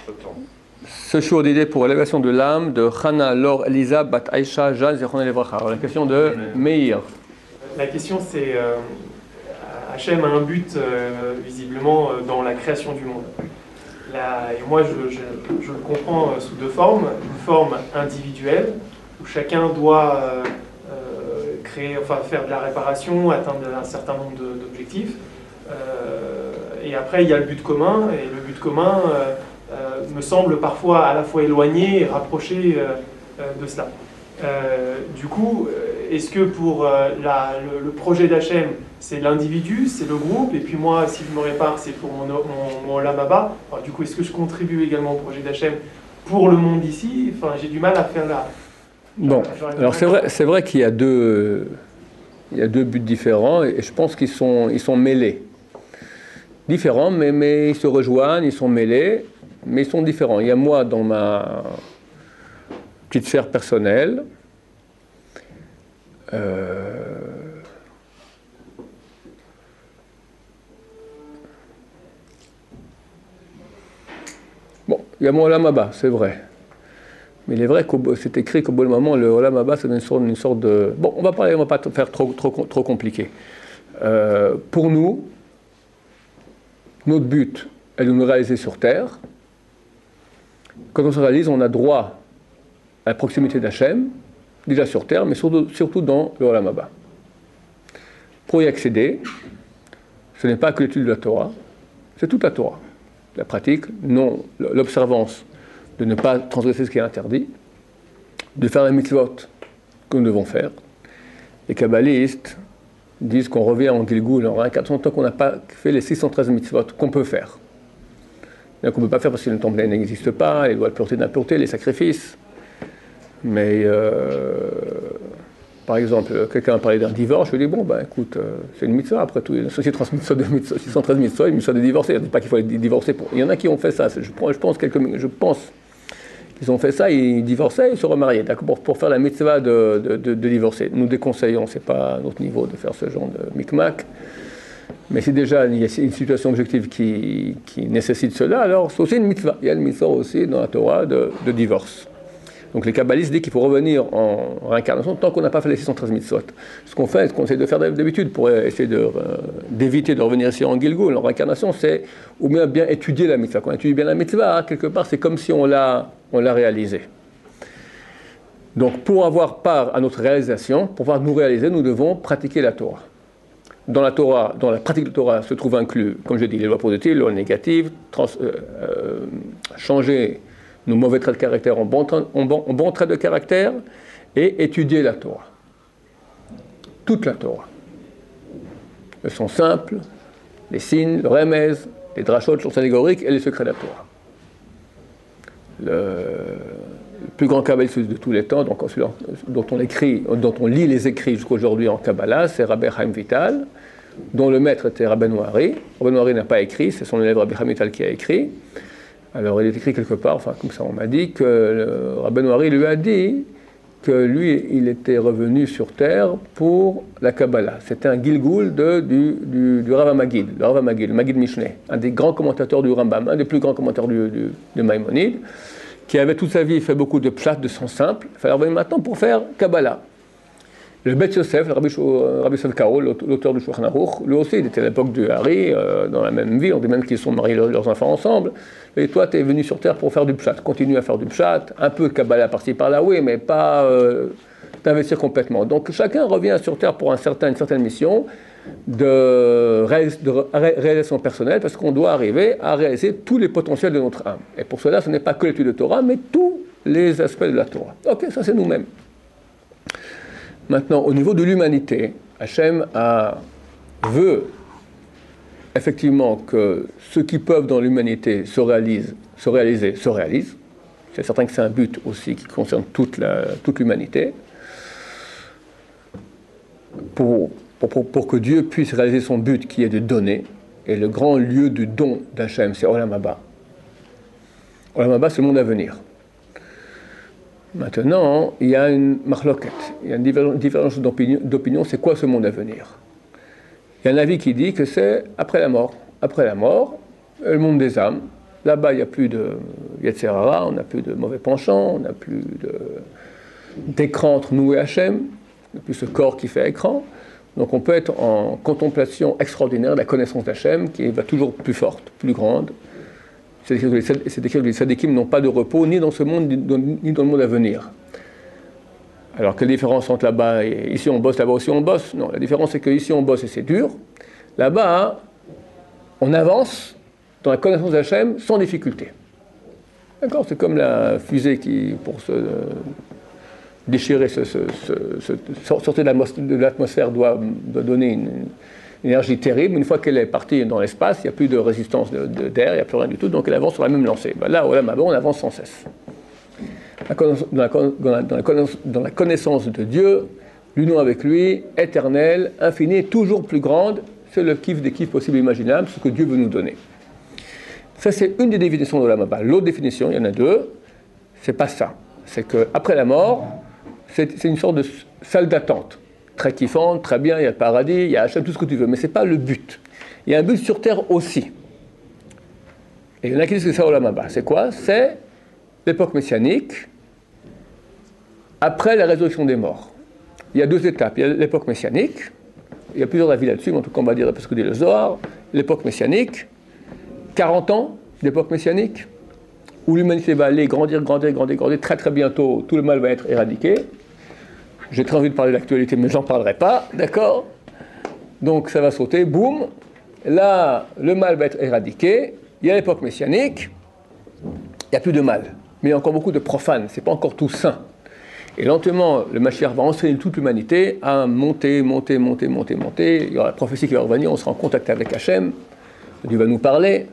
Ce jour d'idée pour l'élévation de l'âme de Chana, Laure, Elisa, Bat Aïcha, Jeanne, Zechron Levracha. Alors la question de Meir. La question c'est Hachem a un but visiblement dans la création du monde. Et moi je le comprends sous deux formes. Une forme individuelle où chacun doit faire de la réparation, atteindre un certain nombre d'objectifs. Et après il y a le but commun, et le but commun me semble parfois à la fois éloigné et rapproché de cela. Du coup, est-ce que pour le projet d'Hachem, c'est l'individu, c'est le groupe, et puis moi, si je me répare, c'est pour mon Olam Haba. Alors, du coup, est-ce que je contribue également au projet d'Hachem pour le monde d'ici? Enfin, j'ai du mal à faire la... Bon, alors c'est vrai qu'il y a deux buts différents, et je pense qu'ils sont mêlés. Différents, mais ils se rejoignent, ils sont mêlés, mais ils sont différents. Il y a moi, dans ma petite sphère personnelle, bon, il y a mon Olam Haba, c'est vrai. Mais il est vrai que c'est écrit qu'au bon moment, le Olam Haba, c'est une sorte de... Bon, on va pas faire trop compliqué. Pour nous, notre but est de nous réaliser sur Terre. Quand on se réalise, on a droit à la proximité d'Hachem, déjà sur Terre, mais surtout dans le Olam Haba. Pour y accéder, ce n'est pas que l'étude de la Torah, c'est toute la Torah. La pratique, non, l'observance de ne pas transgresser ce qui est interdit, de faire les mitzvot que nous devons faire. Les kabbalistes disent qu'on revient en Gilgul, en réincarnation, tant qu'on n'a pas fait les 613 mitzvot qu'on peut faire. Et qu'on ne peut pas faire parce que le temple n'existe pas, les lois de pureté d'impureté, les sacrifices. Mais, par exemple, quelqu'un a parlé d'un divorce, je lui dis, bon, ben écoute, c'est une mitzvah, après tout, il y a 613 mitzvahs, une mitzvah de divorcer, je ne dis pas qu'il faut divorcer. Il y en a qui ont fait ça, je pense qu'ils ont fait ça, ils divorçaient, ils se remariaient, d'accord, pour faire la mitzvah de divorcer. Nous déconseillons, ce n'est pas à notre niveau de faire ce genre de micmac. Mais si déjà il y a une situation objective qui nécessite cela, alors c'est aussi une mitzvah. Il y a une mitzvah aussi dans la Torah de divorce. Donc les kabbalistes disent qu'il faut revenir en réincarnation tant qu'on n'a pas fait les 613 mitzvot. Ce qu'on fait, ce qu'on essaie de faire d'habitude pour essayer d'éviter de revenir ici en Gilgul, en réincarnation, c'est ou bien étudier la mitzvah. Quand on étudie bien la mitzvah, quelque part, c'est comme si on l'a réalisée. Donc pour avoir part à notre réalisation, pour pouvoir nous réaliser, nous devons pratiquer la Torah. Dans la pratique de la Torah se trouve inclus, comme je dis, les lois positives, les lois négatives, changer nos mauvais traits de caractère en bons traits de caractère et étudier la Torah. Toute la Torah. Elles sont simples, les signes, le remez, les drachot, les sources allégoriques et les secrets de la Torah. Le plus grand kabbaliste de tous les temps, donc celui dont on lit les écrits jusqu'aujourd'hui en Kabbalah, c'est Rabbi Chaim Vital, dont le maître était Rabbeinu Hari. Rabbeinu Hari n'a pas écrit, c'est son élève Rabbi Chaim Vital qui a écrit. Alors il est écrit quelque part, enfin comme ça on m'a dit, que Rabbeinu Hari lui a dit que lui, il était revenu sur terre pour la Kabbalah. C'était un Gilgul du Rav HaMaggid, le Rav HaMaggid, le Maggid Mishneh, un des grands commentateurs du Rambam, un des plus grands commentateurs de Maïmonide, qui avait toute sa vie fait beaucoup de pshat, de sens simple. Il fallait revenir maintenant pour faire Kabbalah. Le Bet Yosef, le Rabbi Yosef Karo, l'auteur du Shulchan Aruch, lui aussi, il était à l'époque du Hari, dans la même vie, on dit même qu'ils sont mariés leurs enfants ensemble. Et toi, tu es venu sur terre pour faire du pshat. Continue à faire du pshat, un peu de Kabbalah par-ci par-là, oui, mais pas t'investir complètement. Donc chacun revient sur terre pour une certaine mission de réalisation personnelle, parce qu'on doit arriver à réaliser tous les potentiels de notre âme. Et pour cela, ce n'est pas que l'étude de Torah, mais tous les aspects de la Torah. Ok, ça c'est nous-mêmes. Maintenant, au niveau de l'humanité, Hachem veut effectivement que ceux qui peuvent dans l'humanité se réaliser. C'est certain que c'est un but aussi qui concerne toute l'humanité. Pour que Dieu puisse réaliser son but qui est de donner, et le grand lieu du don d'Hachem, c'est Olam Haba. Olam Haba, c'est le monde à venir. Maintenant, il y a une marloquette, il y a une différence d'opinion, c'est quoi ce monde à venir? Il y a un avis qui dit que c'est après la mort. Après la mort, le monde des âmes, là-bas il n'y a plus Yetzer Hara, on n'a plus de mauvais penchants, on n'a plus d'écran entre nous et Hachem, on n'a plus ce corps qui fait écran. Donc on peut être en contemplation extraordinaire de la connaissance d'Hachem qui va toujours plus forte, plus grande. C'est-à-dire que les tzadikim n'ont pas de repos ni dans ce monde ni dans le monde à venir. Alors quelle différence entre là-bas et ici on bosse, là-bas aussi on bosse? Non, la différence c'est qu'ici on bosse et c'est dur. Là-bas, on avance dans la connaissance d'Hachem sans difficulté. D'accord? C'est comme la fusée qui, pour se déchirer, sortir de l'atmosphère, doit donner une énergie terrible. Une fois qu'elle est partie dans l'espace, il n'y a plus de résistance d'air, il n'y a plus rien du tout, donc elle avance sur la même lancée. Ben là, on avance sans cesse. Dans la connaissance de Dieu, l'union avec lui, éternelle, infinie, toujours plus grande, c'est le kiff des kiffs possibles et imaginables, ce que Dieu veut nous donner. Ça, c'est une des définitions de l'Olam Haba. L'autre définition, il y en a deux, c'est pas ça. C'est qu'après la mort, c'est une sorte de salle d'attente. Très kiffante, très bien, il y a le paradis, il y a Hachem, tout ce que tu veux, mais ce n'est pas le but. Il y a un but sur terre aussi. Et il y en a qui disent que c'est ça Olam Haba. C'est quoi? C'est l'époque messianique, après la résurrection des morts. Il y a deux étapes. Il y a l'époque messianique, il y a plusieurs avis là-dessus, mais en tout cas on va dire parce que dit le Zohar, l'époque messianique, 40 ans d'époque messianique, où l'humanité va aller grandir, très très bientôt, tout le mal va être éradiqué. J'ai très envie de parler de l'actualité, mais j'en parlerai pas, d'accord? Donc ça va sauter, boum, là le mal va être éradiqué, il y a l'époque messianique, il n'y a plus de mal, mais il y a encore beaucoup de profanes, c'est pas encore tout sain. Et lentement, le Mashiach va enseigner toute l'humanité à monter. Il y aura la prophétie qui va revenir, on sera en contact avec Hachem, Dieu va nous parler.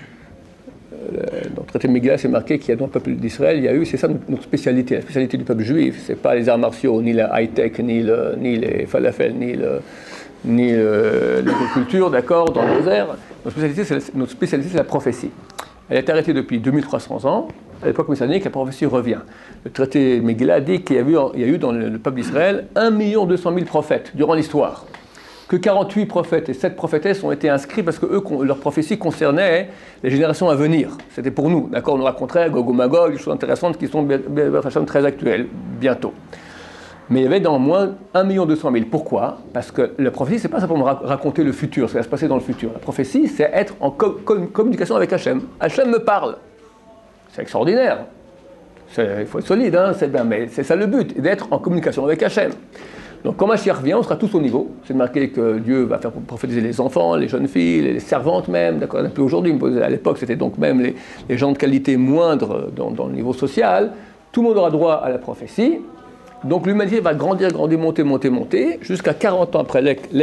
Dans le traité de Megillah, c'est marqué qu'il y a dans le peuple d'Israël, c'est ça notre spécialité, la spécialité du peuple juif, c'est pas les arts martiaux, ni la high-tech, ni les falafels, ni l'agriculture, d'accord, dans nos airs. Notre spécialité, c'est la prophétie. Elle est arrêtée depuis 2300 ans. À l'époque messianique, la prophétie revient. Le traité de Megillah dit qu'il y a eu dans le peuple d'Israël 1 200 000 prophètes durant l'histoire. Que 48 prophètes et 7 prophétesses ont été inscrits parce que leur prophétie concernait les générations à venir. C'était pour nous, d'accord? On nous raconterait Gog ou Magog, des choses intéressantes qui sont très actuelles, bientôt. Mais il y avait dans moins 1 200 000. Pourquoi? Parce que la prophétie, c'est pas simplement raconter le futur, ce qui va se passer dans le futur. La prophétie, c'est être en communication avec Hachem. Hachem me parle. C'est extraordinaire. Il faut être solide, hein? C'est bien, mais c'est ça le but, d'être en communication avec Hachem. Donc quand Mashiach revient, on sera tous au niveau. C'est marqué que Dieu va faire prophétiser les enfants, les jeunes filles, les servantes même. D'accord, on n'a plus aujourd'hui, mais à l'époque c'était donc même les gens de qualité moindre dans le niveau social. Tout le monde aura droit à la prophétie. Donc l'humanité va grandir, monter, jusqu'à 40 ans après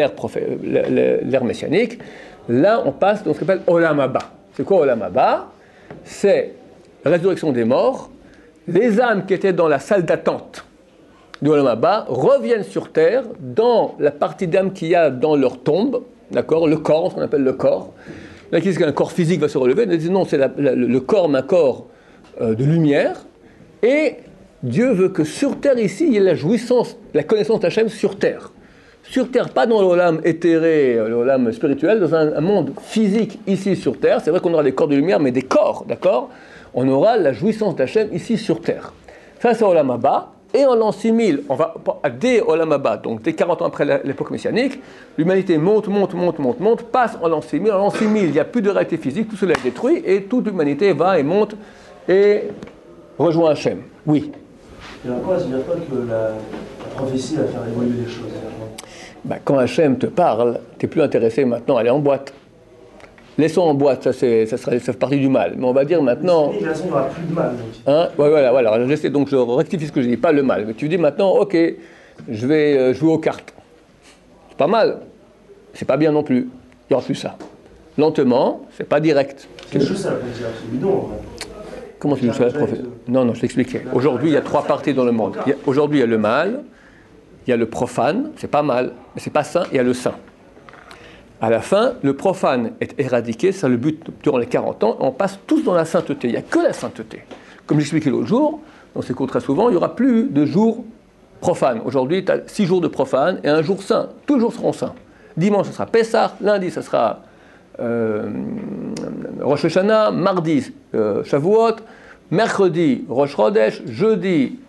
l'ère messianique. Là, on passe dans ce qu'on appelle Olam Haba. C'est quoi Olam Haba? C'est la résurrection des morts. Les âmes qui étaient dans la salle d'attente de Olam Haba reviennent sur terre dans la partie d'âme qu'il y a dans leur tombe, d'accord, le corps, ce qu'on appelle le corps. Là, qui disent qu'un corps physique va se relever, ils disent non, c'est le corps, un corps de lumière, et Dieu veut que sur terre ici, il y ait la jouissance, la connaissance d'Hachem sur terre. Sur terre, pas dans l'olam éthéré, l'olam spirituel, dans un monde physique ici sur terre. C'est vrai qu'on aura des corps de lumière, mais des corps, d'accord? On aura la jouissance d'Hachem ici sur terre. Ça, c'est Olam Haba. Et en l'an 6000, on va dès Olam Haba, donc dès 40 ans après l'époque messianique, l'humanité monte, passe en l'an 6000. En l'an 6000, il n'y a plus de réalité physique, tout cela est détruit, et toute l'humanité va et monte et rejoint Hachem. Oui. Et alors, ça veut dire quoi que la prophétie va faire évoluer les choses? Quand Hachem te parle, tu n'es plus intéressé maintenant à aller en boîte. Laissons en boîte, ça fait partie du mal. Mais on va dire maintenant... De toute façon, il n'y aura plus de mal. Hein? Ouais, voilà. Donc je rectifie ce que je dis, pas le mal. Mais tu dis maintenant, ok, je vais jouer aux cartes. C'est pas mal. C'est pas bien non plus. Il n'y aura plus ça. Lentement, c'est pas direct. Quelque chose, ça veut dire bidon. Comment tu dis ça, prophète? Non, je t'expliquais. Aujourd'hui, il y a 3 parties dans le monde. Aujourd'hui, il y a le mal, il y a le profane, c'est pas mal, mais c'est pas sain, il y a le saint. À la fin, le profane est éradiqué, c'est le but durant les 40 ans, on passe tous dans la sainteté, il n'y a que la sainteté. Comme j'expliquais l'autre jour, dans ces cours très souvent, il n'y aura plus de jours profanes. Aujourd'hui, tu as 6 jours de profane et un jour saint, tous les jours seront saints. Dimanche, ce sera Pessah, lundi, ce sera Rosh Hashanah, mardi, Shavuot, mercredi Rosh Chodesh, jeudi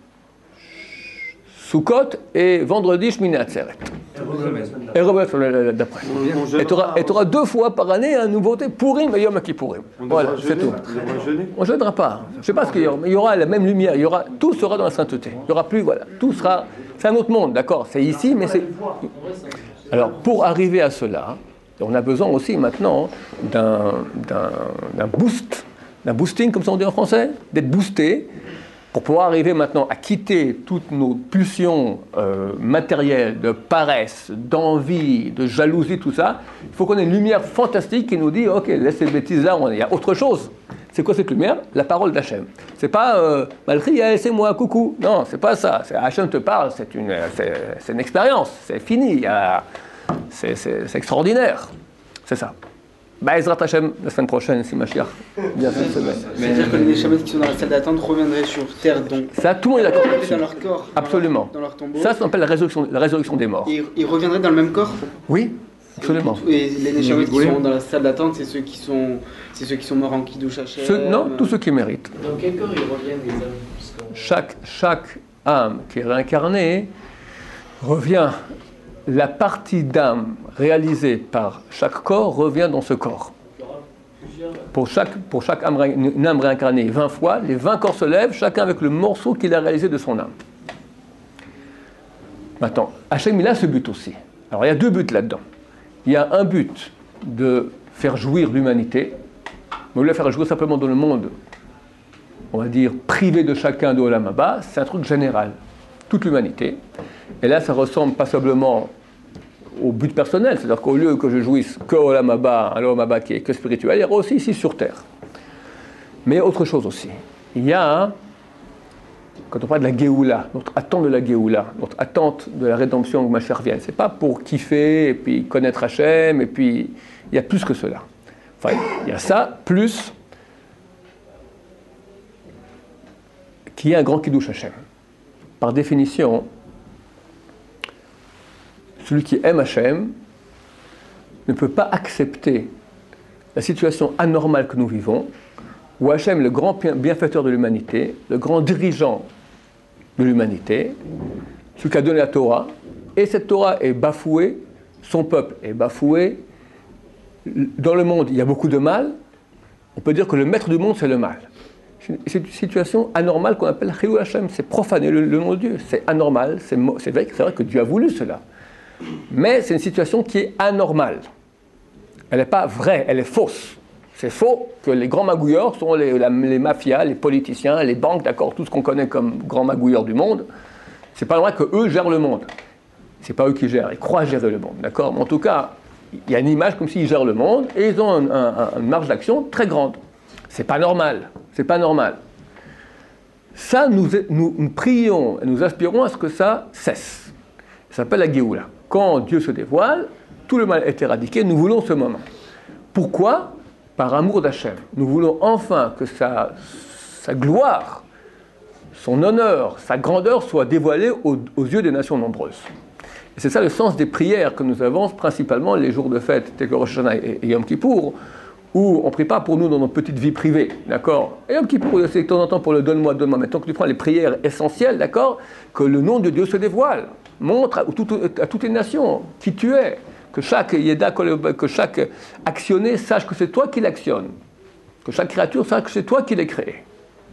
Sukkot et vendredi Shmini Atzeret. Et Rebetzot d'après. Et tu auras 2 fois par année une nouveauté Purim et Yom Kippourim. Voilà, c'est tout. On ne jeûnera pas. Je ne sais pas ce qu'il y aura, mais il y aura la même lumière. Tout sera dans la sainteté. Il n'y aura plus, voilà. Tout sera. C'est un autre monde, d'accord. C'est ici, mais c'est. Alors, pour arriver à cela, on a besoin aussi maintenant d'un boost, d'un boosting, comme ça on dit en français, d'être boosté. Pour pouvoir arriver maintenant à quitter toutes nos pulsions matérielles, de paresse, d'envie, de jalousie, tout ça, il faut qu'on ait une lumière fantastique qui nous dit « Ok, laisse ces bêtises-là, il y a autre chose ». C'est quoi cette lumière? La parole d'Hachem. C'est pas « Malchriel, c'est moi, coucou ». Non, c'est pas ça. Hachem te parle, c'est une expérience, c'est fini, c'est extraordinaire. C'est ça. Ezrat Hashem, la semaine prochaine, si Mashiach vient cette semaine. C'est-à-dire que les Neshamot qui sont dans la salle d'attente reviendraient sur terre, donc. Ça, tout le monde est d'accord. Dans leur corps. Absolument. Dans leur tombeau. Ça s'appelle la résurrection des morts. Et ils reviendraient dans le même corps? Oui, absolument. Et les Neshamot qui sont dans la salle d'attente, c'est ceux qui sont morts en Kiddush Hashem. Non, tous ceux qui méritent. Dans quel corps ils reviennent, les hommes? Chaque âme qui est réincarnée revient. La partie d'âme réalisée par chaque corps revient dans ce corps. Pour chaque âme, une âme réincarnée 20 fois, les 20 corps se lèvent, chacun avec le morceau qu'il a réalisé de son âme. Maintenant, Hachem, il a ce but aussi. Alors, il y a 2 buts là-dedans. Il y a un but de faire jouir l'humanité, mais au lieu de faire jouir simplement dans le monde, on va dire, privé de chacun de Olam Haba, c'est un truc général. Toute l'humanité. Et là, ça ressemble passablement au but personnel, c'est-à-dire qu'au lieu que je jouisse que Olam Haba, un Olam Haba qui est que spirituel, il y aura aussi ici sur terre. Mais il y a autre chose aussi. Il y a, quand on parle de la Géoula, notre attente de la Géoula, notre attente de la rédemption que Mashiach vienne, c'est pas pour kiffer et puis connaître Hachem, et puis il y a plus que cela. Enfin, il y a ça, plus qu'il y a un grand Kiddush Hachem. Par définition, celui qui aime Hachem ne peut pas accepter la situation anormale que nous vivons, où Hachem, le grand bienfaiteur de l'humanité, le grand dirigeant de l'humanité, celui qui a donné la Torah, et cette Torah est bafouée, son peuple est bafoué, dans le monde il y a beaucoup de mal, on peut dire que le maître du monde c'est le mal. C'est une situation anormale qu'on appelle Chilul Hashem, c'est profaner le nom de Dieu, c'est anormal, c'est vrai que Dieu a voulu cela. Mais c'est une situation qui est anormale. Elle n'est pas vraie, elle est fausse. C'est faux que les grands magouilleurs sont les mafias, les politiciens, les banques, d'accord, tout ce qu'on connaît comme grands magouilleurs du monde. C'est pas vrai qu'eux gèrent le monde. C'est pas eux qui gèrent, ils croient gérer le monde, d'accord. Mais en tout cas, il y a une image comme s'ils gèrent le monde et ils ont une marge d'action très grande. C'est pas normal, c'est pas normal. Ça, nous prions et nous aspirons à ce que ça cesse. Ça s'appelle la Géoula. Quand Dieu se dévoile, tout le mal est éradiqué, nous voulons ce moment. Pourquoi? Par amour d'Hachem. Nous voulons enfin que sa gloire, son honneur, sa grandeur soient dévoilés aux yeux des nations nombreuses. Et c'est ça le sens des prières que nous avons, principalement les jours de fête, tels que Rosh Hashanah et Yom Kippour, où on ne prie pas pour nous dans notre petite vie privée, d'accord? Et Yom Kippour, c'est de temps en temps pour le donne-moi. Mais tant que tu prends les prières essentielles, d'accord? Que le nom de Dieu se dévoile. Montre à toutes les nations qui tu es, que chaque yéda, que chaque actionné sache que c'est toi qui l'actionne, que chaque créature sache que c'est toi qui l'as créé.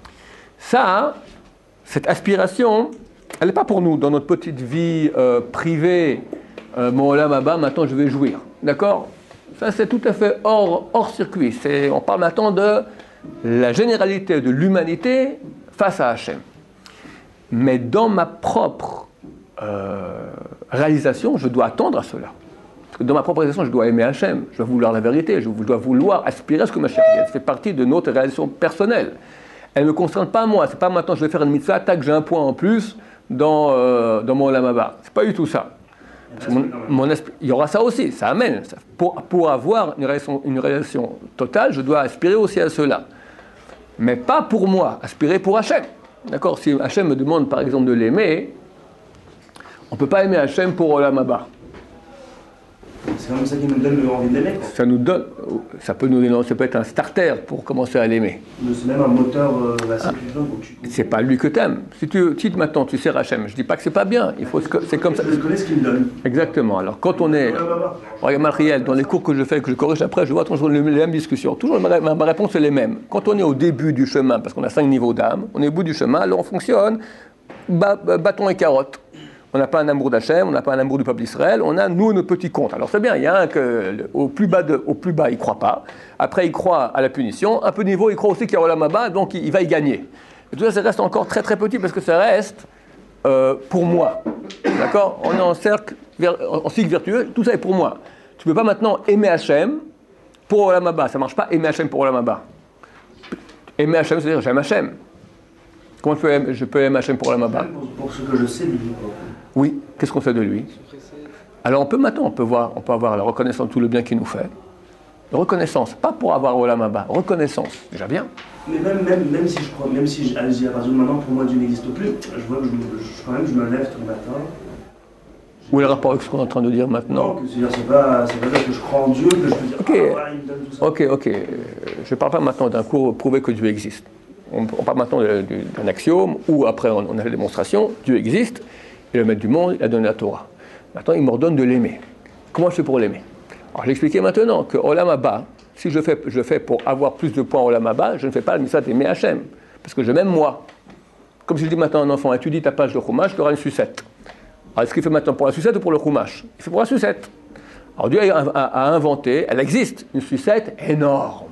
Ça, cette aspiration, elle n'est pas pour nous dans notre petite vie privée, mon Olam Haba, maintenant je vais jouir, d'accord? Ça c'est tout à fait hors circuit. On parle maintenant de la généralité de l'humanité face à Hachem. Mais dans ma propre réalisation, je dois attendre à cela. Parce que dans ma propre réalisation, je dois aimer Hachem, je dois vouloir la vérité, je dois vouloir aspirer à ce que ma chérie, ça fait partie de notre réalisation personnelle. Elle ne me concerne pas moi, c'est pas maintenant je vais faire une mitzvah, tac, j'ai un point en plus dans mon Olam Haba. C'est pas du tout ça. Il y aura ça aussi, ça amène. Pour avoir une réalisation totale, je dois aspirer aussi à cela. Mais pas pour moi, aspirer pour Hachem. D'accord? Si Hachem me demande par exemple de l'aimer, on ne peut pas aimer Hachem pour Olam Haba. c'est quand même ça qui nous donne envie de l'aimer. Ça peut être un starter pour commencer à l'aimer. Mais c'est même un moteur assez puissant. C'est pas lui que t'aimes. Si maintenant tu sais Hachem, je dis pas que c'est pas bien. C'est comme ça. Je connais ce qu'il me donne. Exactement. Alors quand on est, regarde Marielle, dans les cours que je fais, que je corrige après, je vois toujours les mêmes discussions. Toujours ma réponse est les mêmes. Quand on est au début du chemin, parce qu'on a 5 niveaux d'âme, on est au bout du chemin, alors on fonctionne bâton et carotte. On n'a pas un amour d'Hachem, on n'a pas un amour du peuple d'Israël, on a, nous, nos petits comptes. Alors c'est bien, il y a un au plus bas, il ne croit pas. Après, il croit à la punition. Un peu de niveau, il croit aussi qu'il y a Olam Haba, donc il va y gagner. Et tout ça, ça reste encore très très petit parce que ça reste pour moi. D'accord? On est en cycle vertueux, tout ça est pour moi. Tu ne peux pas maintenant aimer Hachem pour Olam Haba. Ça ne marche pas, aimer Hachem pour Olam Haba. Aimer Hachem, c'est-à-dire j'aime Hachem. Comment je peux aimer Hachem pour Olam Haba? Pour ce que je sais de lui. Oui, qu'est-ce qu'on sait de lui? Alors on peut avoir la reconnaissance de tout le bien qu'il nous fait. Reconnaissance, pas pour avoir Olam Haba, reconnaissance, déjà bien. Mais même si je crois, même si à partir de maintenant pour moi Dieu n'existe plus, je vois que quand même je me lève tous les matins. Où est le rapport avec ce qu'on est en train de dire maintenant? Non, c'est pas parce que je crois en Dieu que je peux dire voilà, il me donne tout ça. Ok. Je ne parle pas maintenant d'un cours prouver que Dieu existe. On parle maintenant d'un axiome où après on a la démonstration, Dieu existe, et le maître du monde, il a donné la Torah. Maintenant, il m'ordonne de l'aimer. Comment je fais pour l'aimer? Alors, je vais expliquer maintenant que Olam Haba, si je fais pour avoir plus de points Olam Haba, je ne fais pas le mitzvah d'aimer Hachem, parce que je m'aime moi. Comme si je dis maintenant à un enfant, étudie ta page de Chumash, tu auras une sucette. Alors, est-ce qu'il fait maintenant pour la sucette ou pour le Chumash? Il fait pour la sucette. Alors, Dieu a inventé, elle existe, une sucette énorme,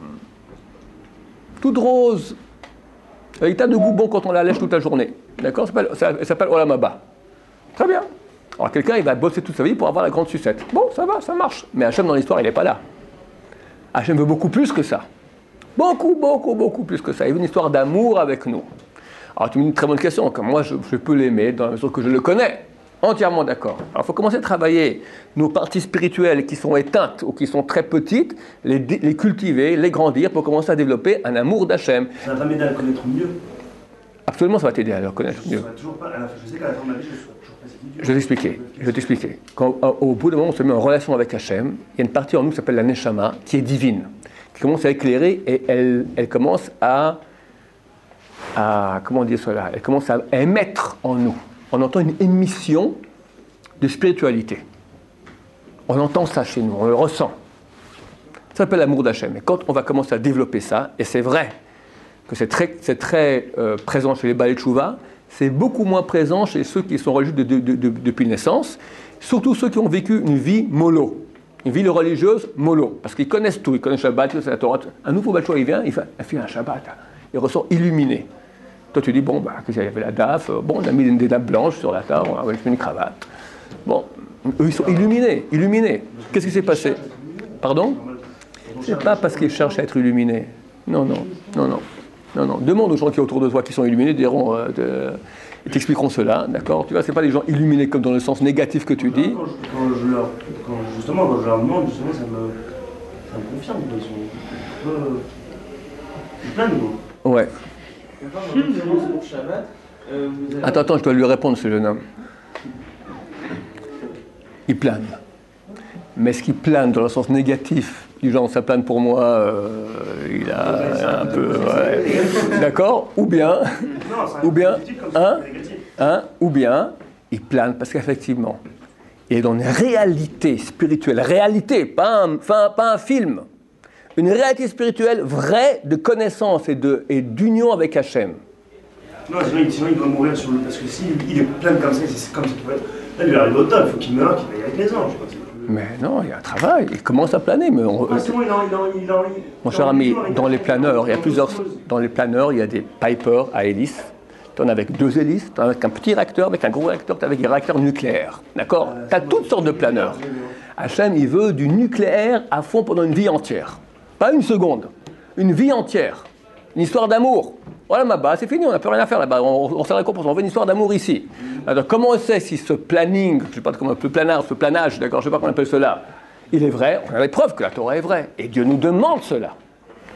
toute rose. Il a de goût bon quand on la lèche toute la journée. D'accord? Elle s'appelle Olam Haba. Très bien. Alors quelqu'un, il va bosser toute sa vie pour avoir la grande sucette. Bon, ça va, ça marche. Mais Hachem, dans l'histoire, il n'est pas là. Hachem veut beaucoup plus que ça. Beaucoup plus que ça. Il veut une histoire d'amour avec nous. Alors tu me dis une très bonne question. Comme moi, je peux l'aimer dans la mesure que je le connais. Entièrement d'accord. Alors il faut commencer à travailler nos parties spirituelles qui sont éteintes ou qui sont très petites, les cultiver, les grandir pour commencer à développer un amour d'Hachem. Ça va m'aider à le connaître mieux. Absolument, ça va t'aider à le connaître mieux. Je sais qu'à la fin de ma vie, je serai toujours pas si Je vais t'expliquer. Quand, au bout d'un moment, on se met en relation avec Hachem, il y a une partie en nous qui s'appelle la Neshama, qui est divine, qui commence à éclairer et elle commence à comment dire cela? Elle commence à émettre en nous. On entend une émission de spiritualité. On entend ça chez nous, on le ressent. Ça s'appelle l'amour d'Hachem. Et quand on va commencer à développer ça, et c'est vrai que c'est très présent chez les Baalei Teshuvah, c'est beaucoup moins présent chez ceux qui sont religieux depuis naissance, surtout ceux qui ont vécu une vie mollo, une vie religieuse mollo, parce qu'ils connaissent tout, ils connaissent Shabbat, ils connaissent la Torah. Un nouveau Baal Teshuvah, il vient, il fait un Shabbat, il ressort illuminé. Toi, tu dis, bon, il y avait la DAF, bon, on a mis des nappes blanches sur la table, on a mis une cravate. Bon, eux, ils sont illuminés. Qu'est-ce qui s'est passé? Pardon? C'est pas parce qu'ils cherchent à être illuminés. Non. Demande aux gens qui sont autour de toi qui sont illuminés, diront, ils t'expliqueront cela, d'accord? Tu vois, c'est pas des gens illuminés comme dans le sens négatif que tu dis. Quand je leur demande, justement, ça me confirme. Ils sont plein de mots. Ouais. Pour Shabbat, Attends, je dois lui répondre, ce jeune homme. Il plane. Mais ce qui plane dans le sens négatif, du genre ça plane pour moi, il a un peu. Ouais. D'accord? Ou bien, il plane parce qu'effectivement, il est dans une réalité spirituelle, pas un film, une réalité spirituelle vraie de connaissance et d'union avec Hachem. Non, sinon il va mourir parce que s'il est plein comme ça, c'est comme ça qu'il va être. Là, il arrive au top, il faut qu'il meure, qu'il aille avec les anges. Mais non, il y a un travail, il commence à planer. Mais mon cher ami, dans les planeurs, il y a plusieurs. Dans les planeurs, il y a des Piper à hélice. Tu en as avec 2 hélices, tu en as avec un petit réacteur, avec un gros réacteur, tu as avec des réacteurs nucléaires. D'accord? Tu as toutes sortes de planeurs. Hachem, il veut du nucléaire à fond pendant une vie entière. Pas une seconde, une vie entière. Une histoire d'amour. Voilà, Maba, c'est fini, on n'a plus rien à faire là-bas. On s'est récompensé, on veut une histoire d'amour ici. Alors, comment on sait si ce planning, je ne sais pas comment on appelle ce planage, d'accord, je ne sais pas comment on appelle cela, il est vrai? On a les preuves que la Torah est vraie. Et Dieu nous demande cela.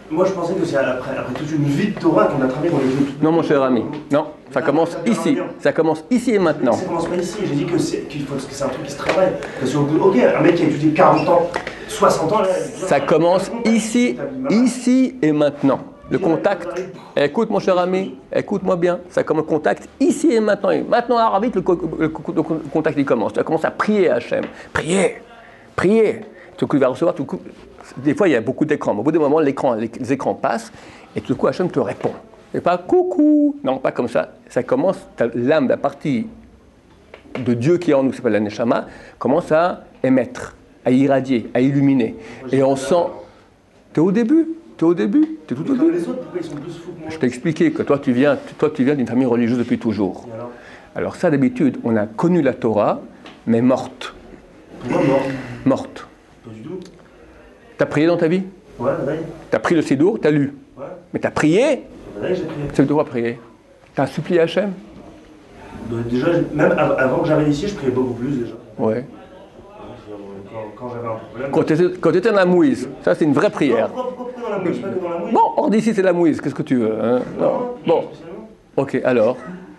Moi, je pensais que c'est après toute une vie de Torah qu'on a travaillé dans les jeux. Non, mon cher ami, non, ça commence ici. Ça commence ici et maintenant. Ça commence pas ici. J'ai dit que c'est un truc qui se travaille. Parce que, ok, un mec qui a étudié 40 ans, 60 ans, là. Ça commence ici et maintenant. Le contact, écoute mon cher ami, écoute-moi bien, ça commence le contact ici et maintenant. Et maintenant, à vite, le contact il commence. Tu commences à prier à Hachem. Prier. Tout coup, tu vas recevoir tout coup. Des fois, il y a beaucoup d'écrans. Mais au bout d'un moment, les écrans passent et tout coup, Hachem te répond. Et pas coucou. Non, pas comme ça. Ça commence, l'âme, la partie de Dieu qui est en nous, qui s'appelle la Neshama, commence à émettre, à irradier, à illuminer. Et on sent. T'es au début. T'es tout au début. Les autres, pourquoi ils sont plus fous que moi? Je t'ai expliqué que toi, tu viens d'une famille religieuse depuis toujours. Alors ça, d'habitude, on a connu la Torah, mais morte. Pourquoi Morte. Pas du tout. T'as prié dans ta vie? Ouais, ouais. T'as pris le Sidour, t'as lu. Ouais. Mais t'as prié? Ouais, j'ai prié. Ça veut dire quoi prier? T'as supplié Hachem? Déjà, même avant que j'arrive ici, je priais beaucoup plus déjà. Ouais. Quand j'avais un problème. Quand t'étais dans la mouise, ça c'est une vraie prière. Pourquoi dans la mouise? Je suis pas que dans la mouise. Bon, hors d'ici c'est la mouise, qu'est-ce que tu veux hein? Non. Bon, ok, alors.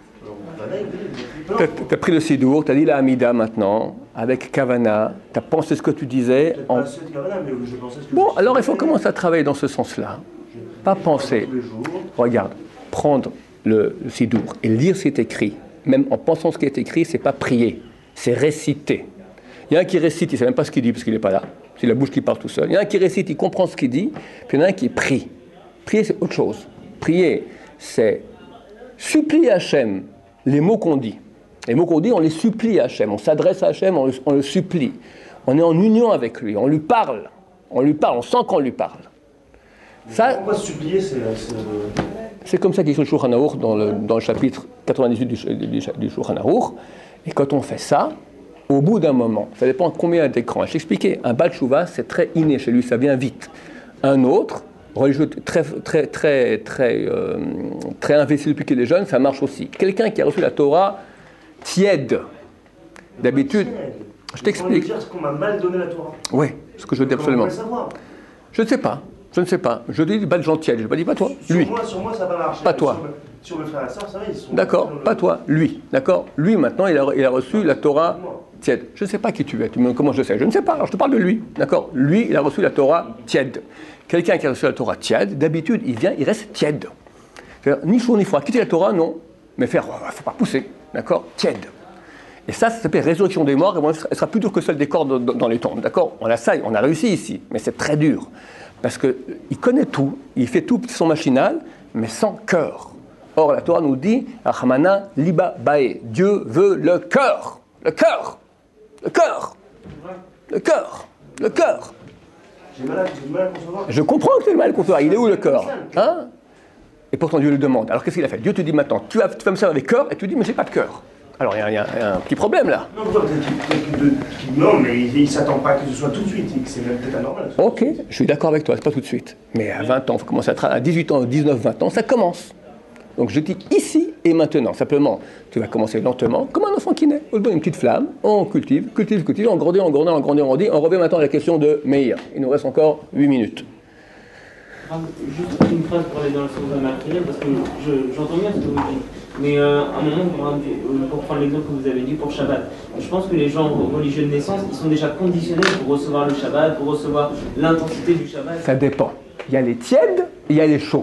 T'as pris le Sidour, t'as dit la Hamida maintenant, avec Kavana, t'as pensé ce que tu disais. Pas ce que Kavana, mais je pensais ce que Bon, alors il faut commencer à travailler dans ce sens-là. Pas penser. Regarde, prendre le Sidour et lire ce qui est écrit, même en pensant ce qui est écrit, c'est pas prier, c'est réciter. Il y a un qui récite, il ne sait même pas ce qu'il dit parce qu'il n'est pas là. C'est la bouche qui parle tout seul. Il y a un qui récite, il comprend ce qu'il dit, puis il y en a un qui prie. Prier, c'est autre chose. Prier, c'est supplier Hachem les mots qu'on dit. Les mots qu'on dit, on les supplie à Hachem. On s'adresse à Hachem, on le supplie. On est en union avec lui, on lui parle. On sent qu'on lui parle. Ça, pourquoi supplier, c'est comme ça qu'il écrit le Shulchan Aruch dans le chapitre 98 du Shulchan Aruch. Et quand on fait ça, au bout d'un moment, ça dépend combien d'écrans. Je t'expliquais, un Baal Tshuva, c'est très inné chez lui, ça vient vite. Un autre, religieux très investi depuis qu'il est jeune, ça marche aussi. Quelqu'un qui a reçu la Torah tiède, d'habitude, je t'explique. Dire qu'on m'a mal donné la Torah. Oui, ce que je dis absolument. Je ne sais pas. Je dis pas de gens tièdes, je ne dis pas toi, lui. Sur moi, ça va marcher. Pas toi. Sur le frère et la sœur, ça va, ils sont. D'accord, pas toi, lui. D'accord. Lui, maintenant, il a reçu la Torah tiède. Je ne sais pas qui tu es. Tu me demandes comment je sais. Je ne sais pas. Alors, je te parle de lui. D'accord. Lui, il a reçu la Torah tiède. Quelqu'un qui a reçu la Torah tiède, d'habitude, il reste tiède. C'est-à-dire, ni chaud ni froid. Quitter la Torah, non. Mais faire, il ne faut pas pousser. D'accord. Tiède. Et ça s'appelle résurrection des morts. Et bon, elle sera plus dure que celle des corps dans les tombes. D'accord. On a réussi ici. Mais c'est très dur. Parce qu'il connaît tout. Il fait tout de son machinal, mais sans cœur. Or, la Torah nous dit, Achmana liba bae. Dieu veut le cœur. Le cœur. Le cœur. Le cœur. Le cœur. J'ai du mal à concevoir. Je comprends que tu as du mal à concevoir. Il est où le cœur hein? Et pourtant Dieu le demande. Alors qu'est-ce qu'il a fait? Dieu te dit maintenant, tu vas me servir avec cœur, et tu dis, mais j'ai pas de cœur. Alors il y a un petit problème là. Non, mais il ne s'attend pas que ce soit tout de suite, c'est même peut-être anormal. Ok, je suis d'accord avec toi, c'est pas tout de suite. Mais à 20 ans, il faut commencer à 18 ans, 19, 20 ans, ça commence. Donc je dis ici et maintenant. Simplement, tu vas commencer lentement, comme un enfant qui naît. On donne une petite flamme, on cultive, on grandit. On revient maintenant à la question de Meir. Il nous reste encore 8 minutes. Juste une phrase pour aller dans le sens de ma prière, parce que j'entends bien ce que vous dites. Mais à un moment, pour prendre l'exemple que vous avez dit pour Shabbat, je pense que les gens religieux de naissance, ils sont déjà conditionnés pour recevoir le Shabbat, pour recevoir l'intensité du Shabbat. Ça dépend. Il y a les tièdes et il y a les chauds.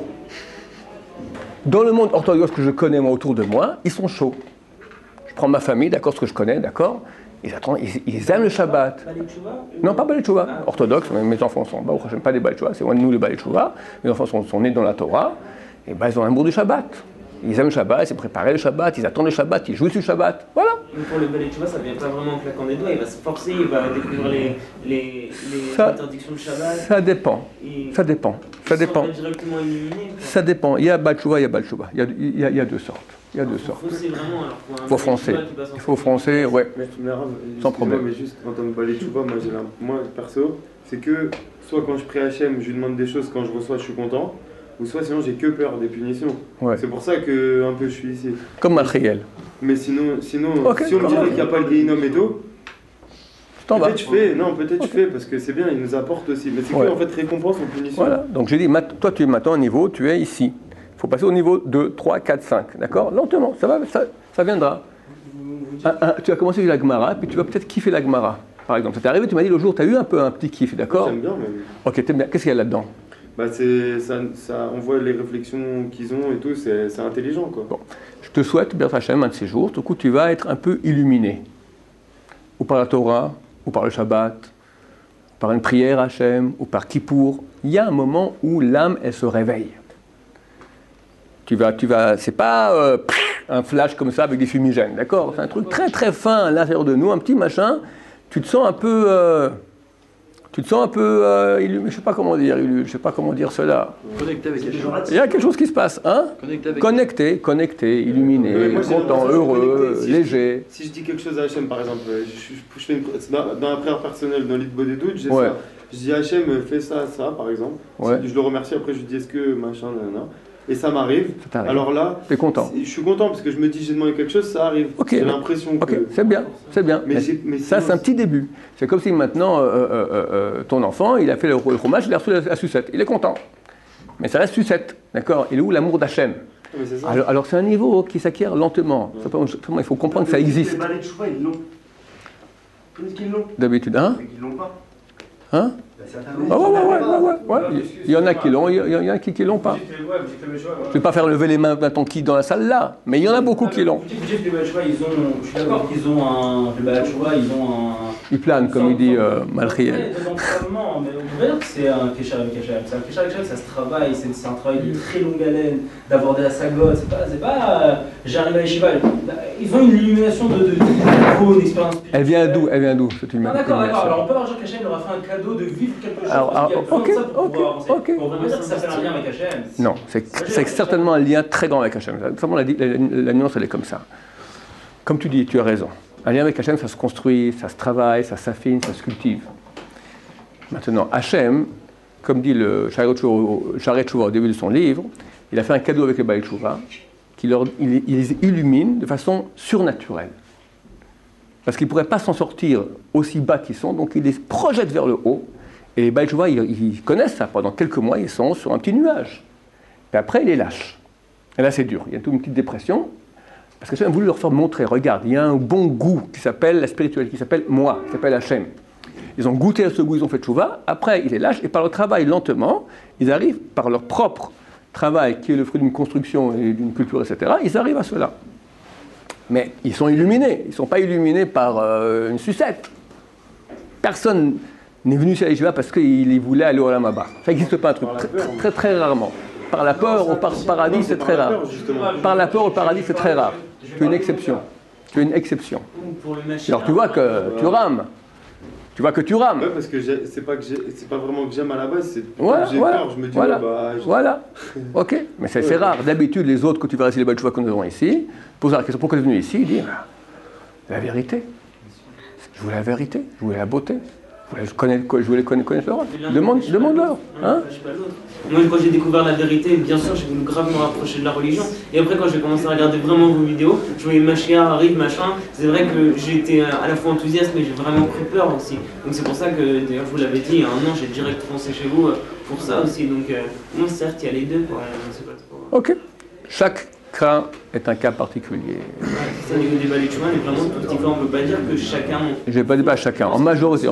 Dans le monde orthodoxe que je connais moi autour de moi, ils sont chauds. Je prends ma famille, d'accord, ce que je connais, d'accord. Ils aiment le Shabbat. Non, pas Balei Tshuva. Orthodoxe, mes enfants sont. J'aime pas des Balei Tshuva, c'est loin de nous les Balei Tshuva. Mes enfants sont nés dans la Torah, et ils ont un amour du Shabbat. Ils aiment le Shabbat, ils préparent le Shabbat, ils attendent le Shabbat, ils jouent sur le Shabbat. Voilà. Mais pour le Balei Tshuva, ça ne vient pas vraiment en claquant des doigts, il va se forcer, il va découvrir les interdictions du Shabbat. Ça dépend. Ça dépend. Directement illuminé. Ça dépend. Il y a Baal Tshuva, il y a Baal Tshuva. Il y a deux sortes. Il y a deux sortes. Il faut foncer. Il faut foncer, ouais. Sans problème. Mais juste en tant que Balei Tshuva, moi perso, c'est que soit quand je prie Hachem, je lui demande des choses, quand je reçois, je suis content. Ou soit sinon j'ai que peur des punitions. Ouais. C'est pour ça que un peu je suis ici. Comme Malchiel. Mais sinon okay, si on me dirait qu'il n'y a pas le Guéhinom et tout, t'en vas. Peut-être je fais, parce que c'est bien, il nous apporte aussi. Mais c'est que, en fait, récompense ou punition. Voilà, donc j'ai dit, toi tu es maintenant au niveau, tu es ici. Il faut passer au niveau 2, 3, 4, 5, d'accord? Lentement, ça viendra. Tu vas commencer avec la Gemara, puis tu vas peut-être kiffer la Gemara, par exemple. Ça t'est arrivé, tu m'as dit l'autre jour, tu as eu un petit kiff, d'accord? J'aime bien, même. Ok, t'aimes bien. Qu'est-ce qu'il y a là-dedans? Bah on voit les réflexions qu'ils ont et tout, c'est intelligent, quoi. Bon, je te souhaite, B'ezrat Hashem, un de ces jours, du coup tu vas être un peu illuminé. Ou par la Torah, ou par le Shabbat, par une prière Hashem, ou par Kippour. Il y a un moment où l'âme, elle se réveille. C'est pas un flash comme ça avec des fumigènes, d'accord? C'est un truc très très fin à l'intérieur de nous, un petit machin. Tu te sens un peu je sais pas comment dire cela. Connecté avec Hachem. Il y a quelque chose qui se passe, hein? Connecté, illuminé, content, heureux, léger. Si je dis quelque chose à Hachem, par exemple, je fais dans la prière personnelle, dans l'Itbo des doutes, j'ai ça. Je dis Hachem, fais ça, par exemple. Ouais. Je le remercie, après je lui dis est-ce que machin, nanana. Et ça m'arrive. Alors là, t'es content. Je suis content parce que je me dis j'ai demandé quelque chose, ça arrive. J'ai l'impression que. Ok, c'est bien. Mais ça, c'est un petit début. C'est comme si maintenant ton enfant, il a fait le fromage, il a reçu la sucette. Il est content. Mais ça reste sucette, d'accord? Il est où l'amour d'Hachem? Alors c'est un niveau qui s'acquiert lentement. Simplement, il faut comprendre que ça existe. Les balais de chouva, ils l'ont. Peut-être qu'ils l'ont. D'habitude, hein? Ils l'ont pas. Hein? Ouais. Il y en a qui l'ont, il y en a qui l'ont pas. Je ne vais pas faire lever les mains maintenant qui dans la salle là, mais il y en a beaucoup qui l'ont. Je suis d'accord qu'ils ont un. Ils planent, comme il dit Malchiel. Mais on peut dire que c'est un Kéchar avec Hachem. C'est un Kéchar avec Hachem, ça se travaille, c'est un travail de très longue haleine, d'aborder la sagot. C'est pas j'arrive à Yeshiva. Ils ont une illumination d'expérience. Elle vient d'où cette illumination? D'accord. Alors on peut dire qu'Hachem leur a fait un cadeau de vivre quelque chose. Ok. On va pas dire que ça fait un lien avec Hachem. Non, c'est certainement un lien très grand avec Hachem. La nuance, elle est comme ça. Comme tu dis, tu as raison. Un lien avec Hachem, ça se construit, ça se travaille, ça s'affine, ça se cultive. Maintenant, Hachem, comme dit le Sha'arei Teshuvah au début de son livre, il a fait un cadeau avec les Baalei Teshuvah, il les illumine de façon surnaturelle. Parce qu'ils ne pourraient pas s'en sortir aussi bas qu'ils sont, donc il les projette vers le haut. Et les Baalei Teshuvah, ils connaissent ça. Pendant quelques mois, ils sont sur un petit nuage. Et après, ils les lâchent. Et là, c'est dur. Il y a toute une petite dépression. Parce que j'ai voulu leur faire montrer, regarde, il y a un bon goût qui s'appelle la spiritualité, qui s'appelle moi, qui s'appelle Hachem. Ils ont goûté à ce goût, ils ont fait tchouva, après ils les lâchent, et par leur travail lentement, ils arrivent, par leur propre travail, qui est le fruit d'une construction et d'une culture, etc., ils arrivent à cela. Mais ils sont illuminés, ils ne sont pas illuminés par une sucette. Personne n'est venu sur l'Yeshiva parce qu'il voulait aller au Olam Haba. Ça n'existe pas un truc, très rarement. Par la peur ou par le paradis, c'est très rare. Par la peur au paradis, c'est très rare. Tu es une exception. Alors tu vois que tu rames. Ouais, parce que c'est pas vraiment que j'aime à la base, c'est que j'ai peur. Je me dis, voilà. Ok, mais c'est rare. D'habitude, les autres, quand tu verras les Baalei Teshuvah que nous avons ici, posent la question pourquoi tu es venu ici, ils disent la vérité. Je voulais la vérité, je voulais la beauté. Je voulais connaître leur âme. Demande-leur. Hein? Moi, quand j'ai découvert la vérité, bien sûr, j'ai voulu grave me rapprocher de la religion. Et après, quand j'ai commencé à regarder vraiment vos vidéos, je voyais Mashiach arrive, machin. C'est vrai que j'ai été à la fois enthousiaste, mais j'ai vraiment pris peur aussi. Donc c'est pour ça que, d'ailleurs, je vous l'avais dit, il y a un an, j'ai direct foncé chez vous pour ça aussi. Donc, moi, certes, il y a les deux. Je sais pas trop. Ok. Chaque cas est un cas particulier. C'est ça, au niveau des Baalei Teshuvah, mais vraiment tout différent. On ne peut pas dire que chacun. Je ne vais pas dire chacun. En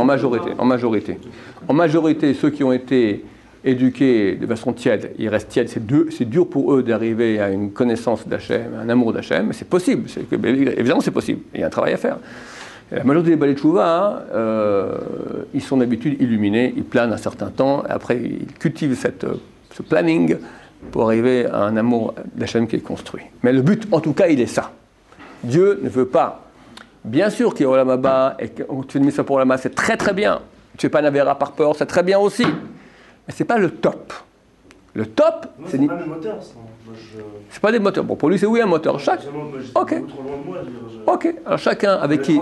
majorité, ceux qui ont été éduqués de façon tiède, ils restent tièdes. C'est dur pour eux d'arriver à une connaissance d'Hachem, un amour d'Hachem, mais c'est possible. Évidemment, c'est possible. Il y a un travail à faire. Et la majorité des Baalei Teshuvah, ils sont d'habitude illuminés, ils planent un certain temps, et après ils cultivent ce planning pour arriver à un amour d'Hachem qui est construit. Mais le but, en tout cas, il est ça. Dieu ne veut pas. Bien sûr qu'il y a Olam Haba, et que tu fais une mission pour Olam Haba, c'est très très bien. Tu ne fais pas Navera par peur, c'est très bien aussi. Mais ce n'est pas le top. Le top, c'est pas des moteurs, ça. C'est pas des moteurs. Bon, pour lui, c'est oui un moteur. Ok. Alors chacun avec qui.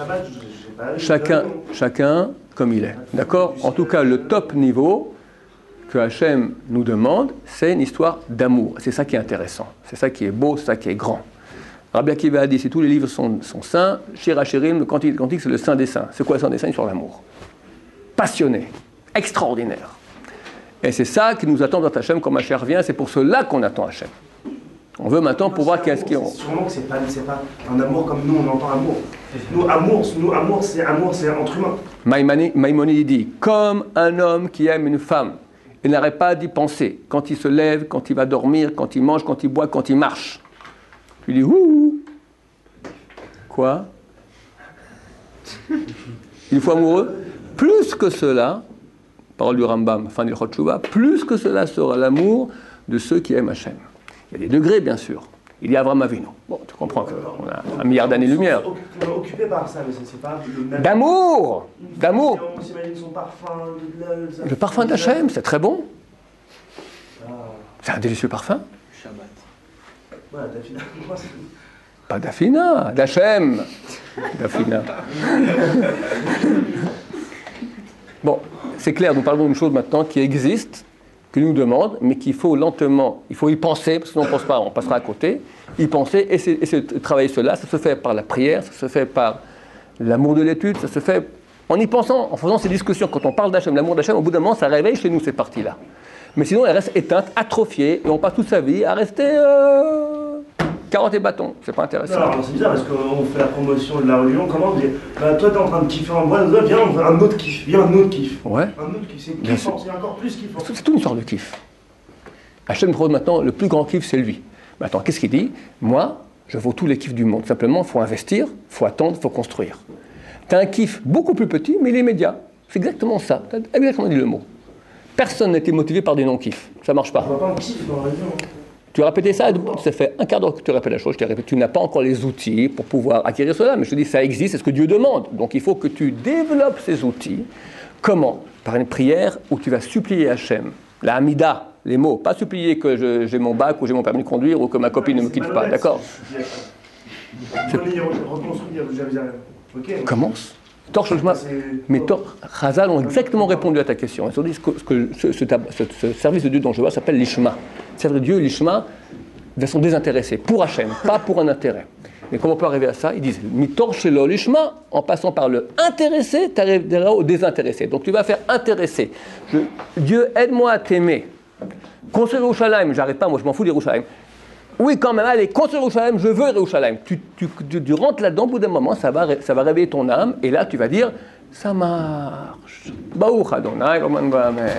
Chacun comme il est. D'accord? En tout cas, le top niveau que Hachem nous demande, c'est une histoire d'amour. C'est ça qui est intéressant. C'est ça qui est beau, c'est ça qui est grand. Rabbi Akiva a dit, si tous les livres sont saints, Shir HaShirim, le Cantique des Cantiques, c'est le saint des saints. C'est quoi le saint des saints? Sur l'amour. Passionné, extraordinaire. Et c'est ça qui nous attend dans Hachem quand Mashiach revient, c'est pour cela qu'on attend Hachem. On veut maintenant pouvoir qu'est-ce qu'il y a. Sûrement que c'est pas un amour comme nous on entend amour. Amour c'est entre humains. Maïmonide dit, comme un homme qui aime une femme, il n'arrête pas d'y penser. Quand il se lève, quand il va dormir, quand il mange, quand il boit, quand il marche. Tu dis, ouh. Quoi? Il faut amoureux. Plus que cela, parole du Rambam, fin du Chotchouva, plus que cela sera l'amour de ceux qui aiment Hachem. Il y a des degrés, bien sûr. Il y a Avraham Avinu. Bon, tu comprends qu'on a 1 milliard d'années-lumière. On est occupé par ça, mais c'est pas le même. D'amour. On s'imagine son parfum. Le parfum d'Hachem, c'est très bon. C'est un délicieux parfum. Shabbat. Voilà, Dafina. Pas d'Afina, d'Hachem. D'Afina. Bon, c'est clair, nous parlons d'une chose maintenant qui existe, qui nous demande, mais qu'il faut lentement, il faut y penser, parce que sinon on ne pense pas, on passera à côté, y penser, essayer de travailler cela, ça se fait par la prière, ça se fait par l'amour de l'étude, ça se fait en y pensant, en faisant ces discussions. Quand on parle d'Hachem, l'amour d'Hachem, au bout d'un moment, ça réveille chez nous ces parties-là. Mais sinon, elle reste éteinte, atrophiée, et on passe toute sa vie à rester carottes et bâtons. C'est pas intéressant. Alors, c'est bizarre, parce qu'on fait la promotion de la religion, comment on dit, bah, toi t'es en train de kiffer en bois, viens, on veut un autre kiff, viens, un autre kiff. Ouais. Un autre kiff, c'est kiffant, c'est encore plus kiffant. C'est toute une sorte de kiff. Hachem propose maintenant, le plus grand kiff, c'est lui. Maintenant, qu'est-ce qu'il dit? Moi, je vaux tous les kiffs du monde. Simplement, il faut investir, il faut attendre, il faut construire. Tu as un kiff beaucoup plus petit, mais il est immédiat. C'est exactement ça. Tu as exactement dit le mot. Personne n'a été motivé par des non-kiffs. Ça ne marche pas. On voit pas un kiff dans la religion. Tu as répété ça, ça fait un quart d'heure que tu répètes la chose, je t'ai répété, tu n'as pas encore les outils pour pouvoir acquérir cela, mais je te dis, ça existe, c'est ce que Dieu demande. Donc il faut que tu développes ces outils. Comment? Par une prière où tu vas supplier Hachem, la Hamida, les mots, pas supplier que j'ai mon bac ou j'ai mon permis de conduire ou que ma copine ne me quitte pas, d'accord? Commence. Mais Chazal ont exactement répondu à ta question. Ils ont dit que ce service de Dieu dont je vois s'appelle l'Ishma. Service de Dieu, l'Ishma, de façon désintéressée, pour Hachem, pas pour un intérêt. Mais comment on peut arriver à ça? Ils disent Mitor Shelo l'Ishma, en passant par le intéressé, tu arriveras au désintéressé. Donc tu vas faire intéressé. Dieu, aide-moi à t'aimer. Construire Yerushalayim, j'arrête pas, moi je m'en fous d'Yerushalayim. Oui, quand même, allez, construire Yerushalayim, je veux Yerushalayim. Tu rentres là-dedans, au bout d'un moment, ça va réveiller ton âme, et là tu vas dire, ça marche. Baruch Adonai, Amen.